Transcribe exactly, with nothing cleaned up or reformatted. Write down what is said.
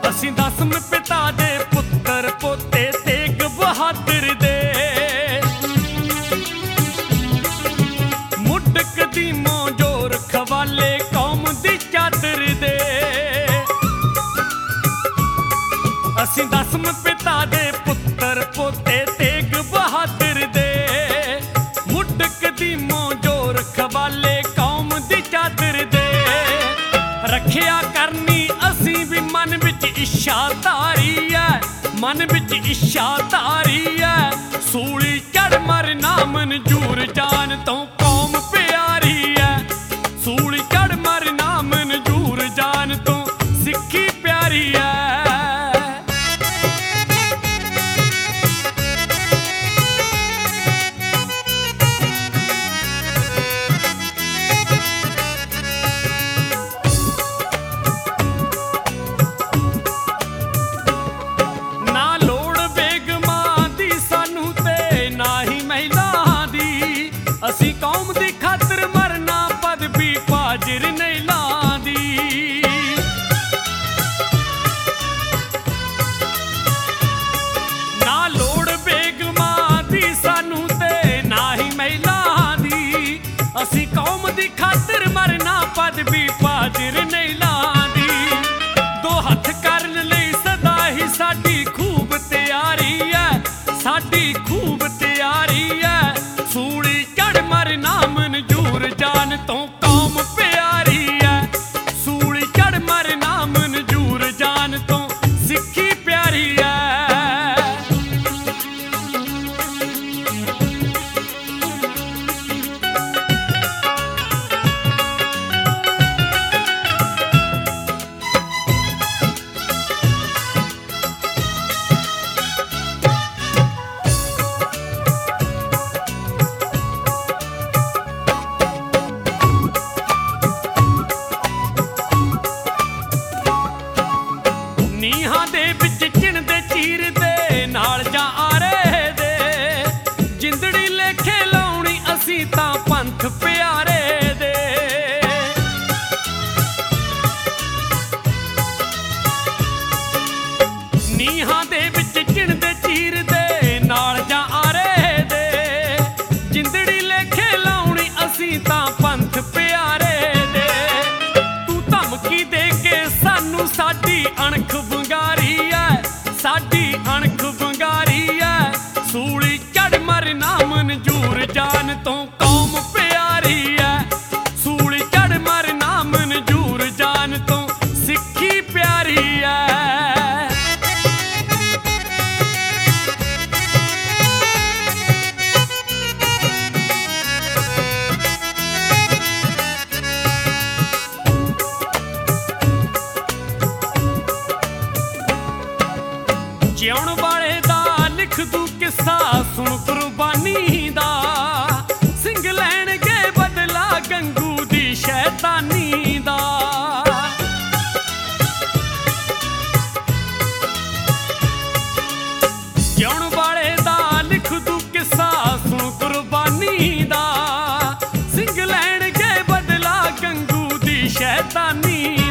ਅਸੀਂ ਦਸਮ ਪਿਤਾ ਦੇ ਪੁੱਤਰ ਪੋਤੇ ਤੇਗ ਬਹਾਦਰ ਦੇ। ਮੁੱਢ ਕਦੀਮੋਂ ਜੋਰ ਖਵਾਲੇ ਕੌਮ ਦੀ ਚਾਦਰ ਦੇ। ਅਸੀਂ ਦਸਮ ਪਿਤਾ ਦੇ ਪੁੱਤਰ ਪੋਤੇ ਤੇਗ ਬਹਾਦਰ ਦੇ। ਮੁੱਢ ਕਦੀਮੋਂ ਜੋਰ ਖਵਾਲੇ ਕੌਮ ਦੀ ਚਾਦਰ ਦੇ। ਰੱਖਿਆ ਕਰਨੀ ਅਸੀਂ ਵੀ ਮਨ ਵਿੱਚ ਇੱਛਾ ਧਾਰੀ ਐ, ਮਨ ਵਿੱਚ ਇੱਛਾ ਧਾਰੀ ਐ। ਸੂਲੀ ਚੜ ਮਰਨਾ ਮਨਜ਼ੂਰ ਜਾਨ ਤੋਂ ਕੌਮ ਪਿਆਰੀ ਐ। ਸੂਲੀ ਚੜ ਮਰਨਾ ਮਨਜ਼ੂਰ ਜਾਨ ਤੋਂ ਸਿੱਖੀ ਪਿਆਰੀ ਐ। ਅਸੀਂ ਕੌਮ ਦੀ ਖਾਤਰ ਮਰਨਾ ਪਦਵੀ ਪਾਜਰ ਨਹੀਂ ਲਾਂਦੀ। ਨਾ ਲੋੜ ਬੇਗਮਾਂ ਦੀ ਸਾਨੂੰ ਤੇ ਨਾ ਹੀ ਮਹਿਲਾਂ ਦੀ। ਅਸੀਂ ਕੌਮ ਦੀ ਖਾਤਰ ਮਰਨਾ ਪਦਵੀ ਪਾਜਰ ਨਹੀਂ ਲਾਂਦੀ। ਦੋ ਹੱਥ ਕਰਨ ਲਈ ਸਦਾ ਹੀ ਸਾਡੀ ਖੂਬ ਤਿਆਰੀ ਐ, ਸਾਡੀ ਖੂਬ ਤਿਆਰੀ ਐ। ਸੂਲੀ ਚੜ ਮਰਨਾ ਮਨਜ਼ੂਰ ਜਾਨ ਤੋਂ ਕੌਮ ਪਿਆਰੀ ਐ। ਸੂਲੀ ਚੜ ਮਰਨਾ ਮਨਜ਼ੂਰ ਜਾਨ ਤੋਂ ਸਿੱਖੀ ਪਿਆਰੀ ਐ। ਨੀਹਾਂ ਦੇ ਵਿੱਚ ਚਿਣਦੇ ਚੀਰਦੇ ਨਾਲ ਜਾਂ ਆਰੇ ਦੇ। ਜਿੰਦੜੀ ਲੇਖੇ ਲਾਉਣੀ ਅਸੀਂ ਤਾਂ ਪੰਥ ਪਿਆਰੇ ਦੇ। ਨੀਹਾਂ ਦੇ ਵਿੱਚ ਚਿਣਦੇ ਚੀਰਦੇ ਨਾਲ ਜਾਂ ਆਰੇ ਦੇ। ਜਿੰਦੜੀ ਲੇਖੇ ਲਾਉਣੀ ਅਸੀਂ ਤਾਂ ਪੰਥ ਪਿਆਰੇ ਦੇ। ਤੂੰ ਧਮਕੀ ਦੇ ਕੇ ਸਾਨੂੰ ਸਾਡੀ ਅਣਖ ਵੰਗਾਰੀ ਐ, ਸਾਡੀ ਅਣਖ ਵੰਗਾਰੀ ਐ। ਸੂਲੀ ਚੜ ਮਰਨਾ ਮਨਜ਼ੂਰ ਜਾਨ ਤੋਂ ਕੌਮ ਪਿਆਰੀ ਐ। ਸੂਲੀ ਚੜ ਮਰਨਾ ਮਨਜ਼ੂਰ ਜਾਨ ਤੋਂ ਸਿੱਖੀ ਪਿਆਰੀ ਐ। ਜਿਉਣ ਵਾਲੇ ਦਾ ਲਿਖ ਦੂ ਕਿੱਸਾ ਸੁਣ ਕੁਰਬਾਨੀ ਦਾ। ਸਿੰਘ ਲੈਣਗੇ ਬਦਲਾ ਗੰਗੂ ਦੀ ਸ਼ੈਤਾਨੀ ਦਾ। ਜਿਉਣ ਵਾਲੇ ਦਾ ਲਿਖ ਦੂ ਕਿੱਸਾ ਸੁਣ ਕੁਰਬਾਨੀ ਦਾ। ਸਿੰਘ ਲੈਣਗੇ ਬਦਲਾ ਗੰਗੂ ਦੀ ਸ਼ੈਤਾਨੀ